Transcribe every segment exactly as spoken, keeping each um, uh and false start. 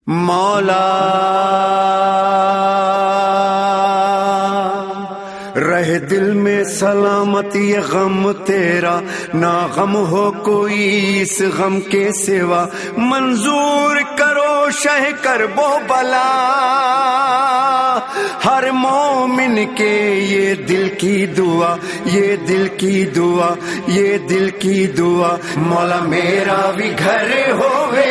مولا رہے دل میں سلامت یہ غم تیرا، نہ غم ہو کوئی اس غم کے سوا، منظور کرو شہ کرب و بلا ہر مومن کے، یہ دل کی دعا، یہ دل کی دعا، یہ دل کی دعا۔ مولا میرا بھی گھر ہوئے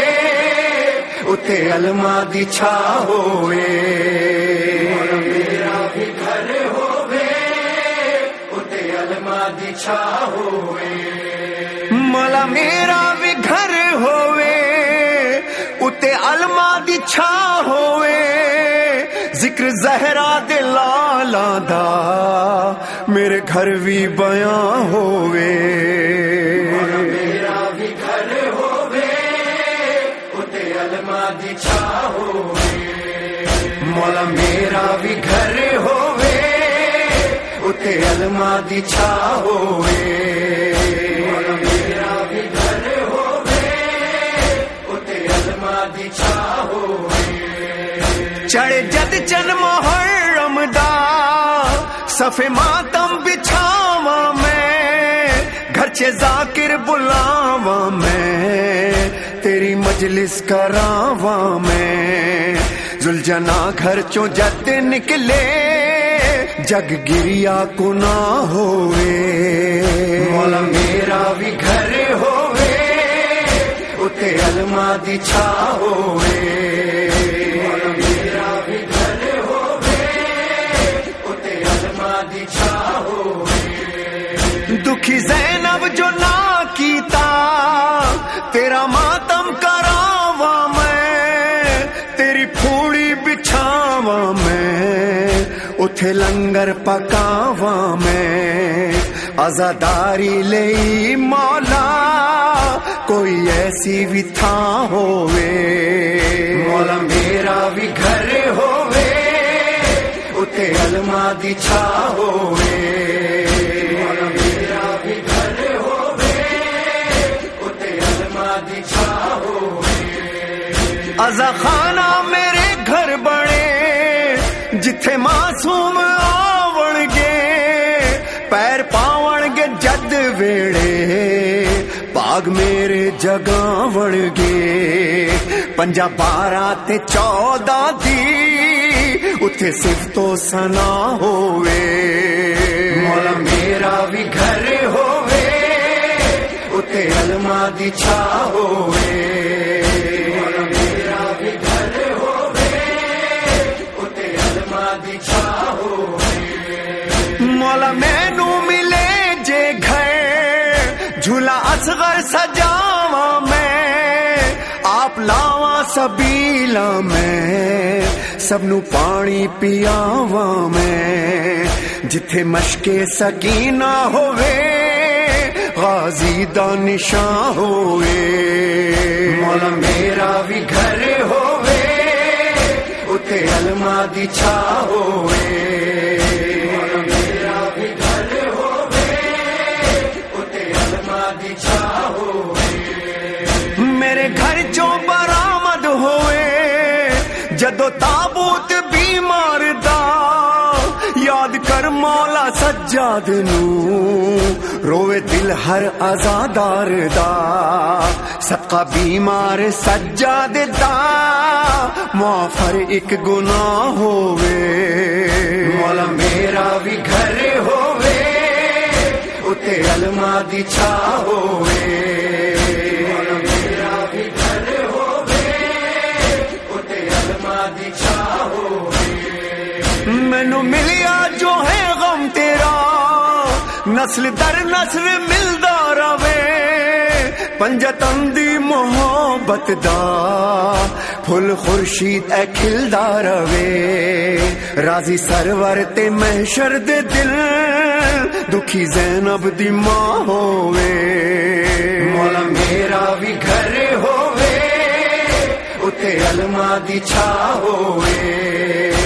اتے علما دی چھا ہوئے، مولا میرا بھی گھر ہوئے اتے علما دی چھا ہوئے، مولا میرا بھی گھر ہوئے اتے علما دی چھا ہوئے، ذکر زہرا دے لالا دا میرے گھر بھی بیاں ہوئے، مولا میرا بھی گھر ہوئے اتے علما دی چھا ہوئے، مولا میرا بھی گھر ہوئے اتے علما دی چھا ہوئے، مولا میرا بھی گھر ہوئے اتے علما دی چھا ہوئے۔ چڑھ جد چن محرم دا صفے ماتم بچھاواں میں، گھر چے ذاکر بلاواں میں، تیری مجلس کراواں میں، ذوالجنا گھر چوں جد نکلے جگ گریا کو نہ ہوئے، مولا میرا بھی گھر ہوئے اتے علما دی چھا ہوئے، مولا میرا بھی گھر ہوئے اتے علما دی چھا ہوئے۔ دکھی زینب جو نہ کیتا تیرا ماتم کراواں میں، تیری پھوڑی بچھاواں میں، اٹھے لنگر پکاواں میں، عزاداری لئی مولا کوئی ایسی بھی تھاں ہوئے، مولا میرا بھی گھر ہوئے اتے علما دی چھا ہوئے، مولا میرا بھی گھر ہوئے اتے علما دی چھا ہوئے۔ عزا خانہ میرے گھر بڑے جتھے معصوم آون گے، پیر پاون گے جد ویڑے، باغ میرے جگاون گے، پنجا بارہ تے چودہ دی اتھے صفت و ثنا ہوئے، مولا میرا بھی گھر ہوئے اتے علما دی چھا ہوئے، مولا میرا بھی گھر ہوئے اتے علما دی چھا ہوئے۔ مولا مینو ملے جے گھر جھولا اصغر سجاواں میں، آپ لاواں سبیلا میں، سب نو پانی پیاواں میں، جتھے مشق سکینہ ہوئے غازی دا نشاں ہوئے، مولا میرا بھی گھر ہوئے اتے علما دی چھا ہوئے، مولا میرا بھی گھر ہوئے اتے علما دی چھا ہوئے۔ میرے گھر چوں برآمد ہوئے جدو تابوت بیمار دا، یاد کر مولا سجاد نو روے دل ہر عزادار دا، صدقہ بیمار سجاد دا معافر ایک گناہ ہوئے، مولا میرا بھی گھر ہوئے اتے علما دی چھا ہوئے، مولا میرا بھی گھر ہوئے اتے علما دی چھا ہوئے۔ مینو ملیا جو ہے غم تیرا نسل در نسل ملدا رہے، پنجتن دی محبت دا پھل خورشید اے کھلدا رہے، راضی سرور تے محشر دے دل دکھی زینب دی ماں ہوئے، مولا میرا بھی گھر ہوئے اتے علما دی چھا ہوئے،